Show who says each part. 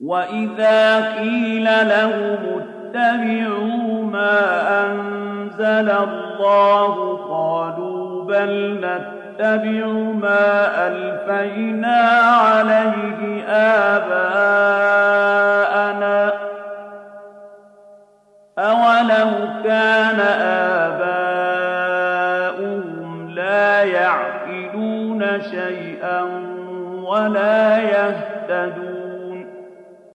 Speaker 1: وَإِذَا قِيلَ لَهُمُ اتَّبِعُوا مَا أَنزَلَ اللَّهُ قَالُوا بَلْ نَتَّبِعُ مَا أَلْفَيْنَا عَلَيْهِ آبَاءَنَا ۚ أَوَلَوْ كَانَ آبَاؤُهُمْ لَا يَعْقِلُونَ شَيْئًا وَلَا يَهْتَدُونَ